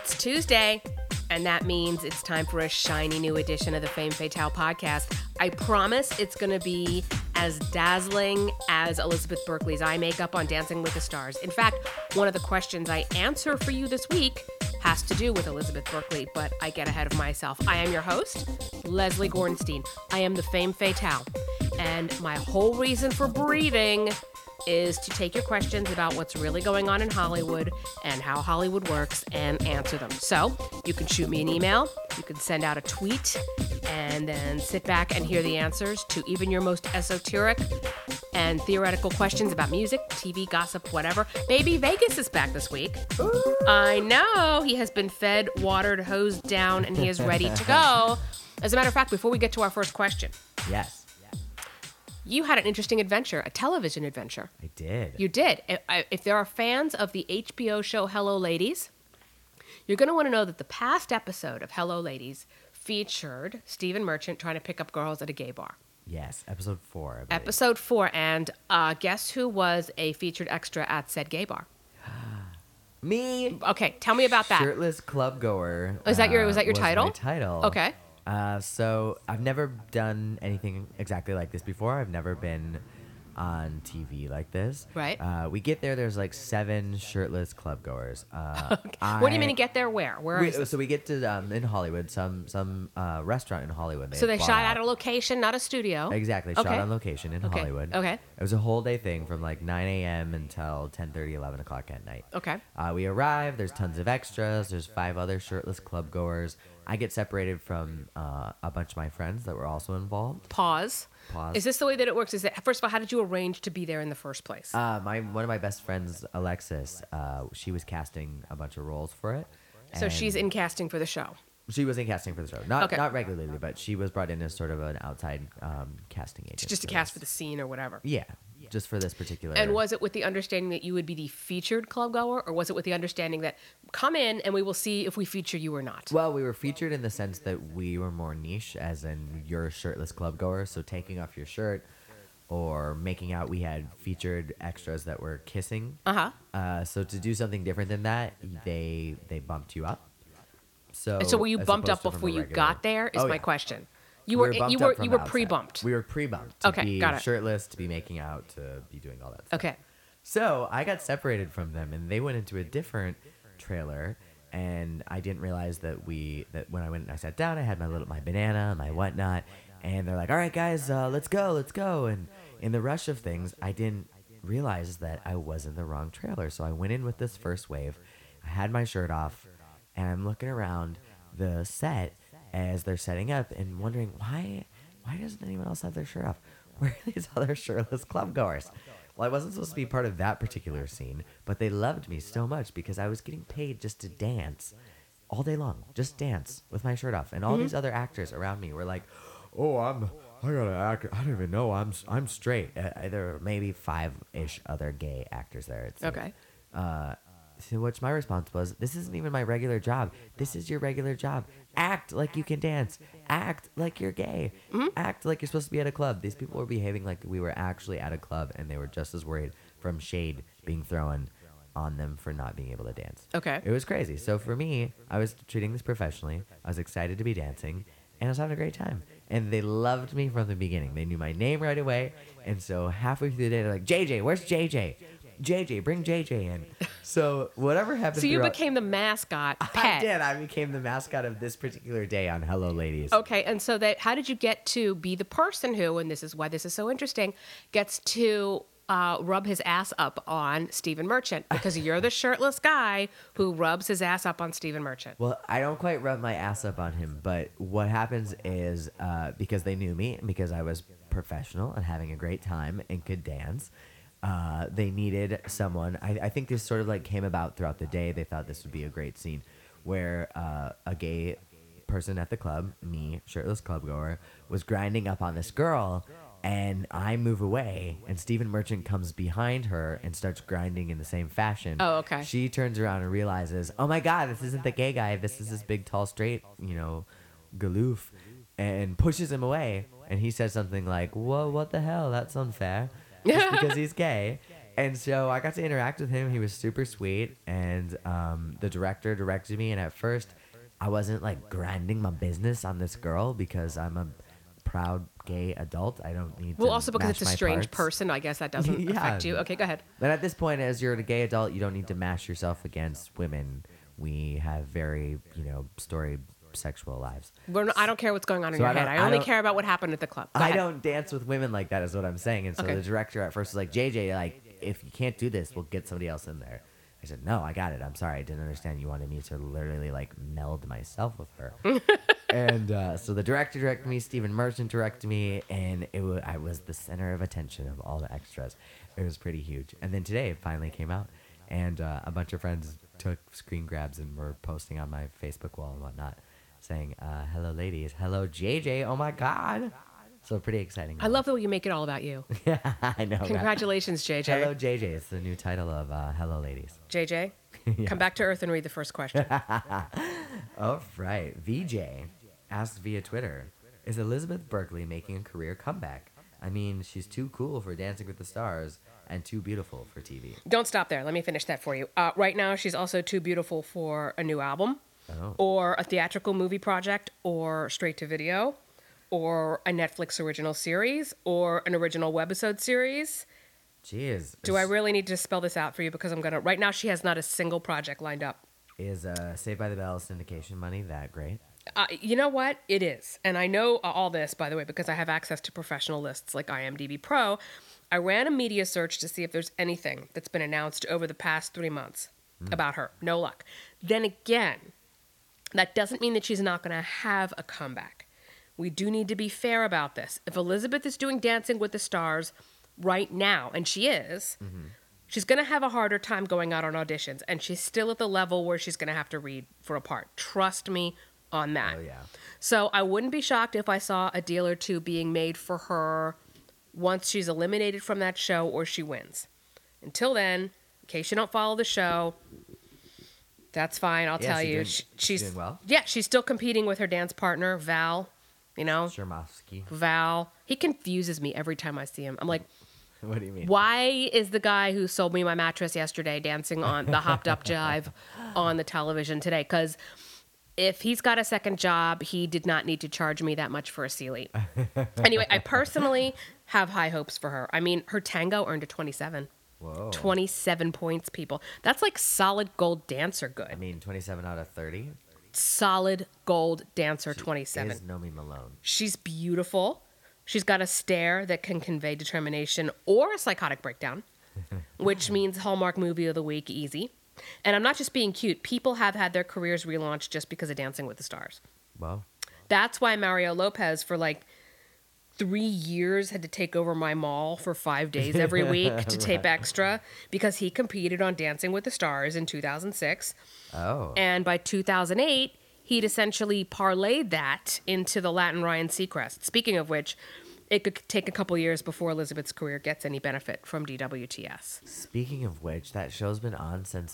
It's Tuesday, and that means it's time for a shiny new edition of the Femme Fatale podcast. I promise it's going to be as dazzling as Elizabeth Berkley's eye makeup on Dancing with the Stars. In fact, one of the questions I answer for you this week has to do with Elizabeth Berkley, but I get ahead of myself. I am your host, Leslie Gorenstein. I am the Femme Fatale, and my whole reason for breathing is to take your questions about what's really going on in Hollywood and how Hollywood works and answer them. So you can shoot me an email, you can send out a tweet, and then sit back and hear the answers to even your most esoteric and theoretical questions about music, TV, gossip, whatever. Baby Vegas is back this week. Ooh. I know. He has been fed, watered, hosed down, and he is ready to go. As a matter of fact, before we get to our first question. Yes. You had an interesting adventure, a television adventure. I did. You did. If there are fans of the HBO show Hello Ladies, you're going to want to know that the past episode of Hello Ladies featured Stephen Merchant trying to pick up girls at a gay bar. Yes, episode 4. I believe. Episode 4, and guess who was a featured extra at said gay bar? Me. Okay, tell me about that. Shirtless club goer. Was that your title? My title. Okay. So I've never done anything exactly like this before. I've never been on TV like this. Right. We get there. There's like 7 shirtless club goers. Okay. What do you mean to get there? Where is this? So we get to in Hollywood, some restaurant in Hollywood. So they shot at a location, not a studio. Exactly. Okay. Shot on location in Hollywood. Okay. It was a whole day thing from like 9 a.m. until 10:30, 11 o'clock at night. Okay. We arrive. There's tons of extras. There's 5 other shirtless club goers. I get separated from a bunch of my friends that were also involved. Pause. Is this the way that it works? Is that, first of all, how did you arrange to be there in the first place? One of my best friends, Alexis, she was casting a bunch of roles for it. So she's in casting for the show. She was in casting for the show. Not regularly, but she was brought in as sort of an outside casting agent. Just to cast for the scene or whatever. Yeah, just for this particular. And was it with the understanding that you would be the featured club goer, or was it with the understanding that come in and we will see if we feature you or not? Well, we were featured in the sense that we were more niche, as in you're a shirtless club goer, so taking off your shirt or making out. We had featured extras that were kissing. So to do something different than that, they bumped you up. So were you bumped up before you got there? Is my question. You were pre-bumped. We were pre-bumped to be got it. shirtless, to be making out, to be doing all that stuff. Okay. So I got separated from them, and they went into a different trailer, and I didn't realize that when I went and I sat down, I had my banana, my whatnot, and they're like, "All right, guys, let's go." And in the rush of things, I didn't realize that I was in the wrong trailer. So I went in with this first wave. I had my shirt off, and I'm looking around the set as they're setting up and wondering why doesn't anyone else have their shirt off? Where are these other shirtless club goers? Well, I wasn't supposed to be part of that particular scene, but they loved me so much because I was getting paid just to dance all day long, just dance with my shirt off. And all these other actors around me were like, "Oh, I gotta act. I don't even know. I'm straight." There were maybe 5-ish other gay actors there. Okay. So which my response was, "This isn't even my regular job. This is your regular job. Act like you can dance. Act like you're gay. Act like you're supposed to be at a club." These people were behaving like we were actually at a club, and they were just as worried from shade being thrown on them for not being able to dance. Okay. It was crazy. So for me, I was treating this professionally. I was excited to be dancing, and I was having a great time. And they loved me from the beginning. They knew my name right away. And so halfway through the day, they're like, "JJ, where's JJ? JJ, bring JJ in." So whatever happened. So you became the mascot pet. I did. I became the mascot of this particular day on Hello Ladies. Okay, and so how did you get to be the person who, and this is why this is so interesting, gets to rub his ass up on Stephen Merchant? Because you're the shirtless guy who rubs his ass up on Stephen Merchant. Well, I don't quite rub my ass up on him, but what happens is because they knew me and because I was professional and having a great time and could dance, they needed someone. I think this sort of like came about throughout the day. They thought this would be a great scene where a gay person at the club, me, shirtless club goer, was grinding up on this girl, and I move away, and Stephen Merchant comes behind her and starts grinding in the same fashion. Oh, okay. She turns around and realizes, "Oh my God, this isn't the gay guy. This is this big, tall, straight, galoof," and pushes him away. And he says something like, "Whoa, what the hell? That's unfair." Just because he's gay. And so I got to interact with him. He was super sweet, and the director directed me. And at first, I wasn't like grinding my business on this girl because I'm a proud gay adult. I don't need. Well, to also because mash it's a my strange parts. person, I guess that doesn't Yeah. affect you. Okay, go ahead. But at this point, as you're a gay adult, you don't need to mash yourself against women. We have very, storied sexual lives. I don't care what's going on in So your I head. don't- I I only don't- care about what happened at the club. Go I ahead. don't dance with women like that, is what I'm saying. And so Okay. the director at first was like, JJ, like, if you can't do this, we'll get somebody else in there. I said, no, I got it. I'm sorry. I didn't understand. You wanted me to literally, like, meld myself with her. And so the director directed me, Stephen Merchant directed me, and I was the center of attention of all the extras. It was pretty huge. And then today it finally came out, and a bunch of friends took screen grabs and were posting on my Facebook wall and whatnot, saying, hello, ladies. Hello, JJ. Oh, my God. So pretty exciting. I love the way you make it all about you. Yeah, I know. right? Congratulations, JJ. Hello, JJ. It's the new title of Hello, Ladies. JJ, come back to Earth and read the first question. All right. VJ asked via Twitter, is Elizabeth Berkley making a career comeback? I mean, she's too cool for Dancing with the Stars and too beautiful for TV. Don't stop there. Let me finish that for you. Right now, she's also too beautiful for a new album, Oh. or a theatrical movie project, or straight to video, or a Netflix original series, or an original webisode series. Jeez. Do I really need to spell this out for you? Because right now she has not a single project lined up. Is Saved by the Bell syndication money that great? You know what? It is. And I know all this, by the way, because I have access to professional lists like IMDb Pro. I ran a media search to see if there's anything that's been announced over the past 3 months about her. No luck. Then again, that doesn't mean that she's not going to have a comeback. We do need to be fair about this. If Elizabeth is doing Dancing with the Stars right now, and she is, she's going to have a harder time going out on auditions, and she's still at the level where she's going to have to read for a part. Trust me on that. Oh, yeah. So I wouldn't be shocked if I saw a deal or two being made for her once she's eliminated from that show or she wins. Until then, in case you don't follow the show, that's fine. I'll tell you. She's doing well. Yeah, she's still competing with her dance partner, Val. Shermofsky. Val. He confuses me every time I see him. I'm like, What do you mean? why is the guy who sold me my mattress yesterday dancing on the hopped up jive on the television today? Because if he's got a second job, he did not need to charge me that much for a Sealy. Anyway, I personally have high hopes for her. I mean, her tango earned a 27. Whoa. 27 points, people. That's like solid gold dancer good. I mean, 27 out of 30 Solid gold dancer 27. is Nomi Malone. She's beautiful. She's got a stare that can convey determination or a psychotic breakdown, which means Hallmark Movie of the Week easy. And I'm not just being cute. People have had their careers relaunched just because of Dancing with the Stars. Well, That's why Mario Lopez, for like 3 years, had to take over my mall for 5 days every week to tape extra because he competed on Dancing with the Stars in 2006. oh. And by 2008, he'd essentially parlayed that into the Latin Ryan Seacrest. Speaking of which, it could take a couple years before Elizabeth's career gets any benefit from DWTS. Speaking of which, that show's been on since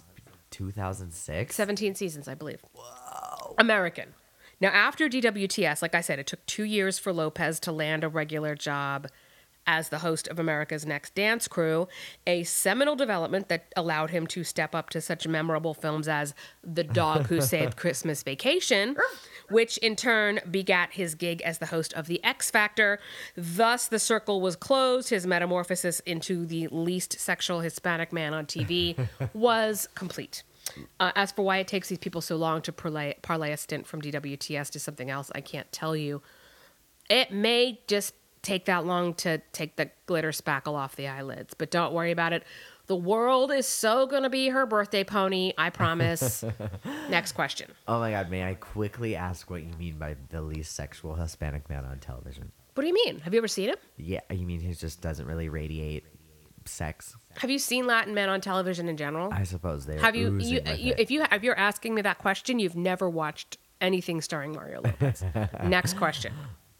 2006. 17 seasons, I believe. Whoa. American. Now, after DWTS, like I said, it took 2 years for Lopez to land a regular job as the host of America's Next Dance Crew, a seminal development that allowed him to step up to such memorable films as The Dog Who Saved Christmas Vacation, which in turn begat his gig as the host of The X Factor. Thus, the circle was closed. His metamorphosis into the least sexual Hispanic man on TV was complete. As for why it takes these people so long to parlay a stint from DWTS to something else, I can't tell you. It may just take that long to take the glitter spackle off the eyelids, but don't worry about it. The world is so going to be her birthday pony, I promise. Next question. Oh my God, may I quickly ask what you mean by the least sexual Hispanic man on television? What do you mean? Have you ever seen him? Yeah, you mean he just doesn't really radiate sex? Have you seen Latin men on television in general? I suppose they're Have you oozing with it. if you're asking me that question, you've never watched anything starring Mario Lopez. Next question.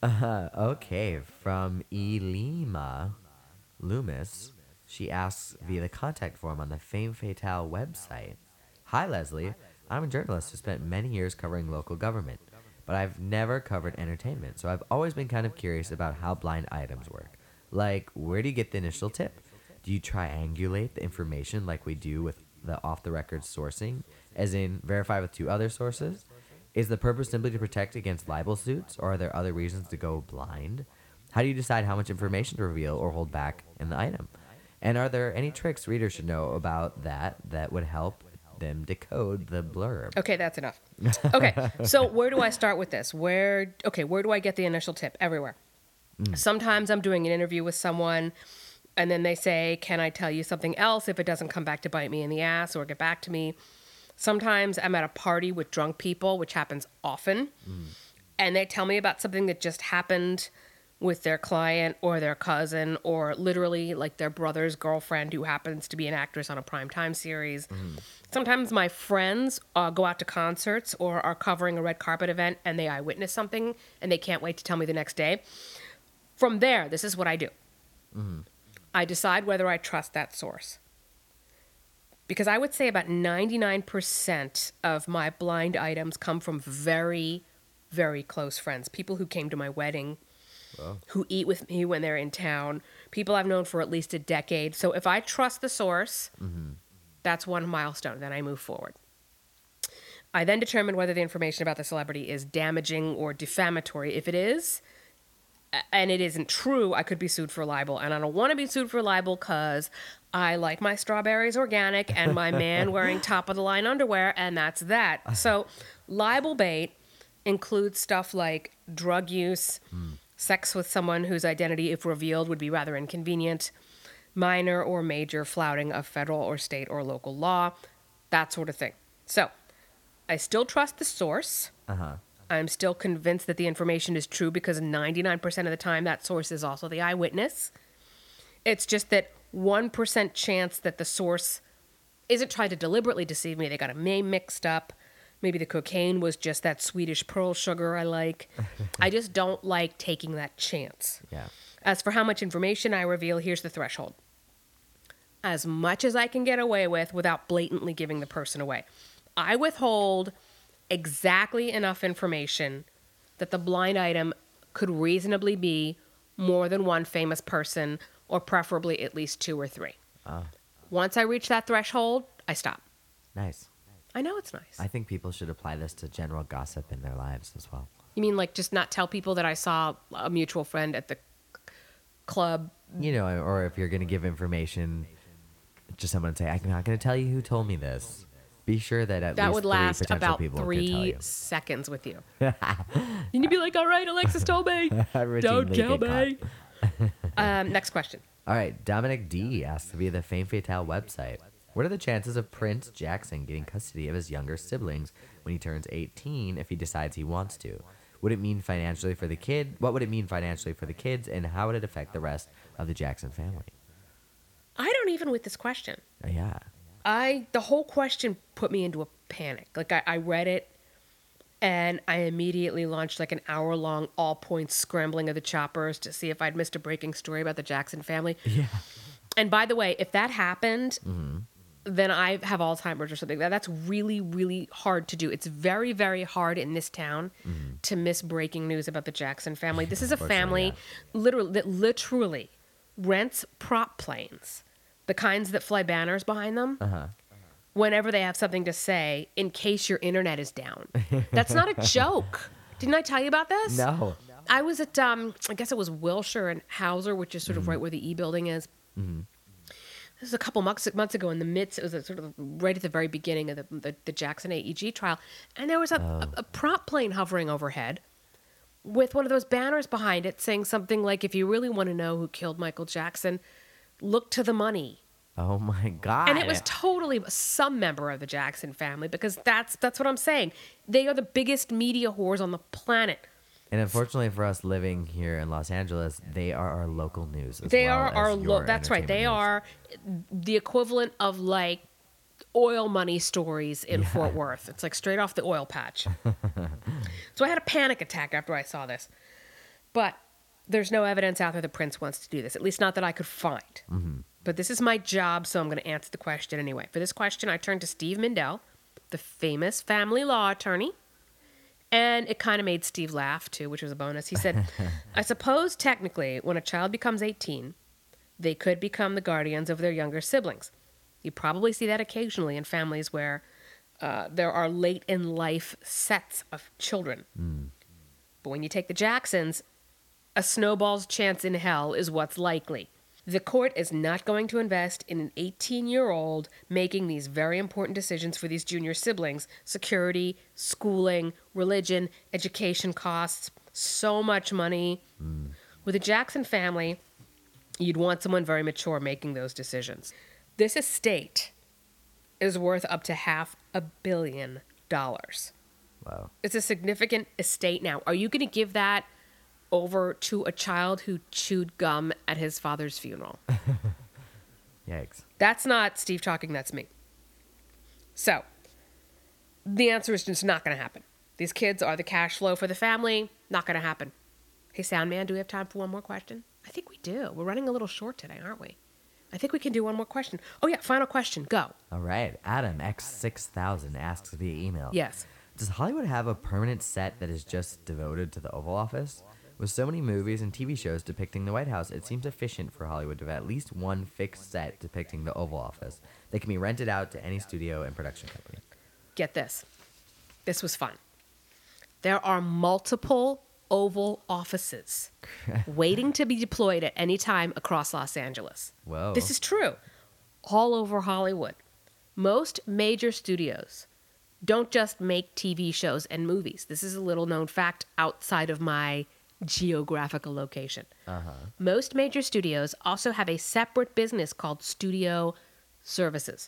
Okay, from Elima Loomis, she asks via the contact form on the Fame Fatale website. Hi, Leslie. I'm a journalist who spent many years covering local government, but I've never covered entertainment, so I've always been kind of curious about how blind items work. Like, where do you get the initial tip? do you triangulate the information like we do with the off-the-record sourcing, as in verify with 2 other sources? Is the purpose simply to protect against libel suits, or are there other reasons to go blind? How do you decide how much information to reveal or hold back in the item? And are there any tricks readers should know about that would help them decode the blurb? Okay, that's enough. Okay, so where do I start with this? Where do I get the initial tip? Everywhere. Sometimes I'm doing an interview with someone, and then they say, can I tell you something else if it doesn't come back to bite me in the ass or get back to me? Sometimes I'm at a party with drunk people, which happens often, and they tell me about something that just happened with their client or their cousin or literally like their brother's girlfriend who happens to be an actress on a primetime series. Sometimes my friends go out to concerts or are covering a red carpet event and they eyewitness something and they can't wait to tell me the next day. From there, this is what I do. I decide whether I trust that source. Because I would say about 99% of my blind items come from very, very close friends. People who came to my wedding, who eat with me when they're in town, people I've known for at least a decade. So if I trust the source, that's one milestone. Then I move forward. I then determine whether the information about the celebrity is damaging or defamatory. If it is, and it isn't true, I could be sued for libel. And I don't want to be sued for libel because I like my strawberries organic and my man wearing top-of-the-line underwear, and that's that. So libel bait includes stuff like drug use, sex with someone whose identity, if revealed, would be rather inconvenient, minor or major flouting of federal or state or local law, that sort of thing. So I still trust the source. I'm still convinced that the information is true because 99% of the time that source is also the eyewitness. It's just that 1% chance that the source isn't trying to deliberately deceive me. They got a name mixed up. Maybe the cocaine was just that Swedish pearl sugar I like. I just don't like taking that chance. Yeah. As for how much information I reveal, here's the threshold. As much as I can get away with without blatantly giving the person away. I withhold exactly enough information that the blind item could reasonably be more than one famous person, or preferably at least 2 or 3. Once I reach that threshold, I stop. Nice. I know it's nice. I think people should apply this to general gossip in their lives as well. You mean like just not tell people that I saw a mutual friend at the club? You know, or if you're going to give information to someone and say, I'm not going to tell you who told me this. Be sure that at that least would 3 last potential about people could tell 3 you. seconds with you. And you'd be like, all right, Alexis told me. Routinely Don't kill get me. Next question. All right, Dominic D asks via the Fame Fatale website, what are the chances of Prince Jackson getting custody of his younger siblings when he turns 18 if he decides he wants to? Would it mean financially for the kid? What would it mean financially for the kids, and how would it affect the rest of the Jackson family? I don't even with this question. Yeah. The whole question put me into a panic. Like I read it and I immediately launched like an hour-long all-points scrambling of the choppers to see if I'd missed a breaking story about the Jackson family. Yeah. And by the way, if that happened, then I have Alzheimer's or something. That's really, really hard to do. It's very, very hard in this town to miss breaking news about the Jackson family. This is a family that literally rents prop planes, the kinds that fly banners behind them, whenever they have something to say in case your internet is down. That's not a joke. Didn't I tell you about this? No. I was at, I guess it was Wilshire and Hauser, which is sort of right where the E building is. This was a couple months ago in the midst, it was sort of right at the very beginning of the Jackson AEG trial. And there was a prop plane hovering overhead with one of those banners behind it saying something like, if you really want to know who killed Michael Jackson, look to the money. Oh my God. And it was totally some member of the Jackson family, because that's what I'm saying. They are the biggest media whores on the planet. And unfortunately for us living here in Los Angeles, they are our local news. They are our that's right. They are the equivalent of like oil money stories in Fort Worth. It's like straight off the oil patch. So I had a panic attack after I saw this. But there's no evidence out there that Prince wants to do this, at least not that I could find. But this is my job, so I'm going to answer the question anyway. For this question, I turned to Steve Mindell, the famous family law attorney. And it kind of made Steve laugh, too, which was a bonus. He said, I suppose technically when a child becomes 18, they could become the guardians of their younger siblings. You probably see that occasionally in families where there are late in life sets of children. But when you take the Jacksons, a snowball's chance in hell is what's likely. The court is not going to invest in an 18-year-old making these very important decisions for these junior siblings: security, schooling, religion, education costs, so much money. With a Jackson family, you'd want someone very mature making those decisions. This estate is worth up to $500 million. Wow. It's a significant estate now. Are you going to give that over to a child who chewed gum at his father's funeral? Yikes. That's not Steve talking, that's me. So, the answer is just not going to happen. These kids are the cash flow for the family. Not going to happen. Hey, sound man, do we have time for one more question? I think we do. We're running a little short today, aren't we? I think we can do one more question. Oh, yeah, final question. Go. All right. Adam X6000 asks via email. Yes. Does Hollywood have a permanent set that is just devoted to the Oval Office? With so many movies and TV shows depicting the White House, it seems efficient for Hollywood to have at least one fixed set depicting the Oval Office that can be rented out to any studio and production company. Get this. This was fun. There are multiple Oval Offices waiting to be deployed at any time across Los Angeles. Whoa. This is true. All over Hollywood. Most major studios don't just make TV shows and movies. This is a little known fact outside of my geographical location. Most major studios also have a separate business called studio services.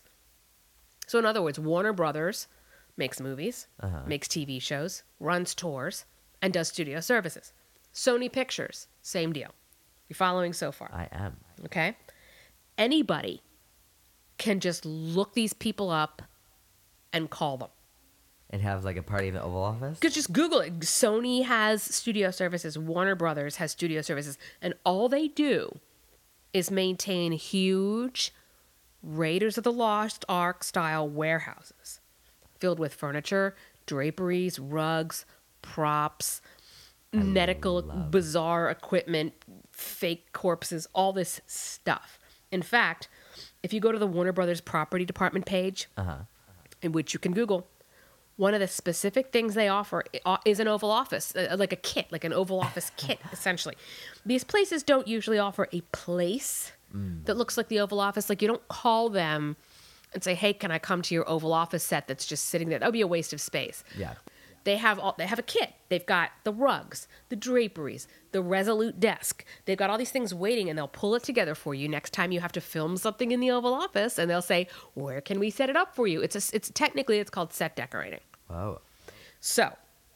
So in other words, Warner Brothers makes movies, makes TV shows, runs tours, and does studio services. Sony Pictures, same deal. You're following so far? I am. Okay? Anybody can just look these people up and call them. And have like a party in the Oval Office? Because just Google it. Sony has studio services. Warner Brothers has studio services. And all they do is maintain huge Raiders of the Lost Ark style warehouses filled with furniture, draperies, rugs, props, medical bizarre equipment, fake corpses, all this stuff. In fact, if you go to the Warner Brothers property department page, in which you can Google, one of the specific things they offer is an Oval Office, like a kit, like an Oval Office kit, essentially. These places don't usually offer a place that looks like the Oval Office. Like, you don't call them and say, hey, can I come to your Oval Office set that's just sitting there? That would be a waste of space. Yeah. They have a kit. They've got the rugs, the draperies, the Resolute desk. They've got all these things waiting, and they'll pull it together for you next time you have to film something in the Oval Office, and they'll say, where can we set it up for you? It's technically called set decorating. Wow. So,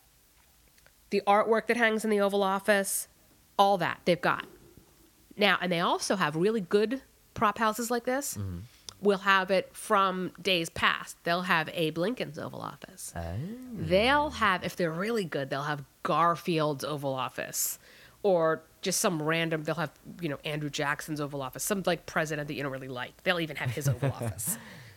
the artwork that hangs in the Oval Office, all that they've got. Now, and they also have really good prop houses like this. We'll have it from days past. They'll have Abe Lincoln's Oval Office. They'll have, if they're really good, they'll have Garfield's Oval Office. Or just some random, they'll have, Andrew Jackson's Oval Office. Some, like, president that you don't really like. They'll even have his Oval Office.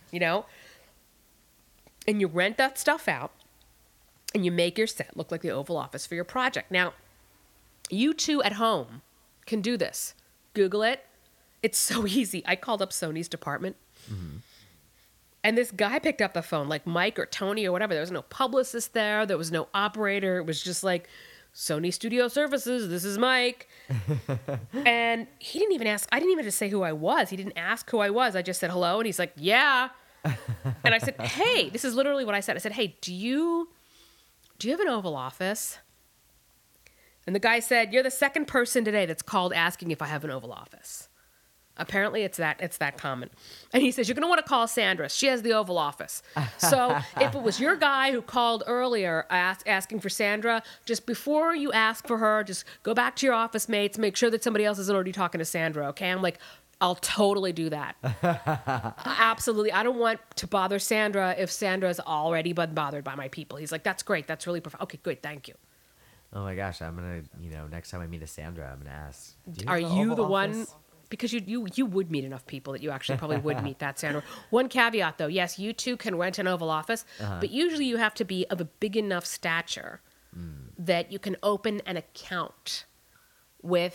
And you rent that stuff out, and you make your set look like the Oval Office for your project. Now, you two at home can do this. Google it. It's so easy. I called up Sony's department. And this guy picked up the phone, like Mike or Tony or whatever. There was no publicist there. There was no operator. It was just like, Sony Studio Services, this is Mike. And he didn't even ask. I didn't even just say who I was. He didn't ask who I was. I just said hello. And he's like, yeah. And I said, hey, this is literally what I said. I said, hey, do you have an Oval Office? And the guy said, you're the second person today that's called asking if I have an Oval Office. Apparently, it's that common. And he says, you're going to want to call Sandra. She has the Oval Office. So if it was your guy who called earlier asking for Sandra, just before you ask for her, just go back to your office mates, make sure that somebody else isn't already talking to Sandra, okay? I'm like, I'll totally do that. Absolutely. I don't want to bother Sandra if Sandra's already been bothered by my people. He's like, that's great. That's really perfect. Okay, good. Thank you. Oh my gosh, I'm going to, next time I meet a Sandra, I'm going to ask. Are you the one? Because you would meet enough people that you actually probably would meet that, Sandra. One caveat, though. Yes, you too can rent an Oval Office, but usually you have to be of a big enough stature that you can open an account with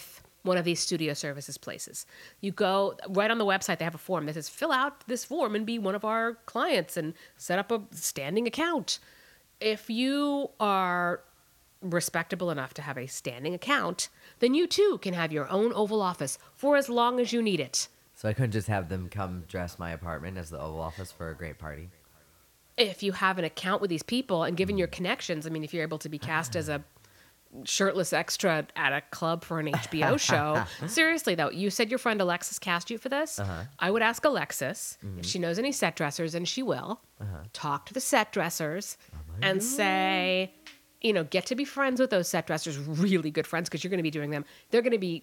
one of these studio services places. You go right on the website, they have a form that says, fill out this form and be one of our clients and set up a standing account. If you are respectable enough to have a standing account, then you too can have your own Oval Office for as long as you need it. So I couldn't just have them come dress my apartment as the Oval Office for a great party? If you have an account with these people and given your connections, I mean, if you're able to be cast as a shirtless extra at a club for an HBO show. Seriously, though, you said your friend Alexis cast you for this. I would ask Alexis if she knows any set dressers, and she will. Talk to the set dressers and say, you know, get to be friends with those set dressers, really good friends, because you're going to be doing them. They're going to be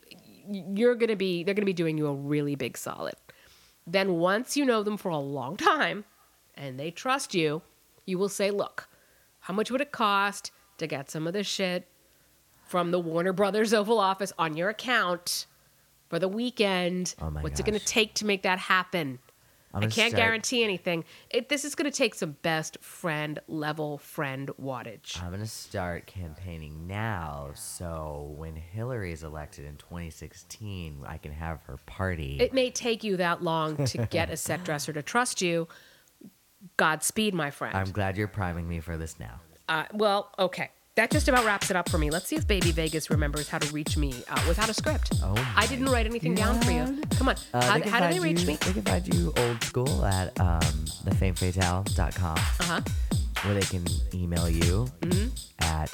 doing you a really big solid. Then once you know them for a long time and they trust you, you will say, look, how much would it cost to get some of this shit from the Warner Brothers Oval Office on your account for the weekend? What's it going to take to make that happen? I can't guarantee anything. This is going to take some best friend level friend wattage. I'm going to start campaigning now, so when Hillary is elected in 2016, I can have her party. It may take you that long to get a set dresser to trust you. Godspeed, my friend. I'm glad you're priming me for this now. Well, okay. That just about wraps it up for me. Let's see if Baby Vegas remembers how to reach me without a script. I didn't write anything down for you. Come on. How do they reach me? They can find you old school at thefamefatale.com, where they can email you at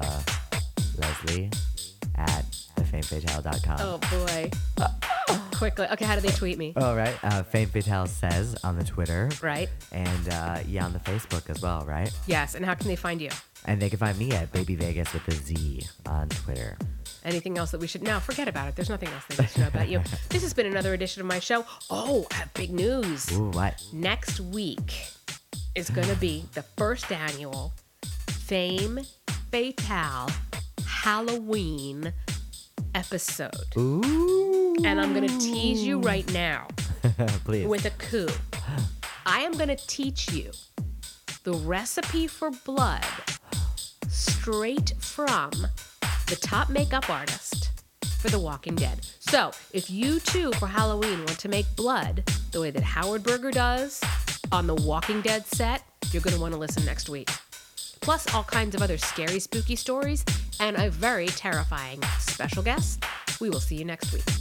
Leslie at thefamefatale.com. Oh, boy. Quickly. Okay, how do they tweet me? Oh, right. Fame Fatale says on the Twitter. Right. And on the Facebook as well, right? Yes. And how can they find you? And they can find me at Baby Vegas with a Z on Twitter. Anything else that we should... No, forget about it. There's nothing else they need to know about you. This has been another edition of my show. Oh, I have big news. Ooh, what? Next week is going to be the first annual Fame Fatale Halloween episode. Ooh. And I'm going to tease you right now. Please. With a coup. I am going to teach you the recipe for blood straight from the top makeup artist for The Walking Dead. So, if you too, for Halloween, want to make blood the way that Howard Berger does on The Walking Dead set, you're going to want to listen next week. Plus, all kinds of other scary, spooky stories and a very terrifying special guest. We will see you next week.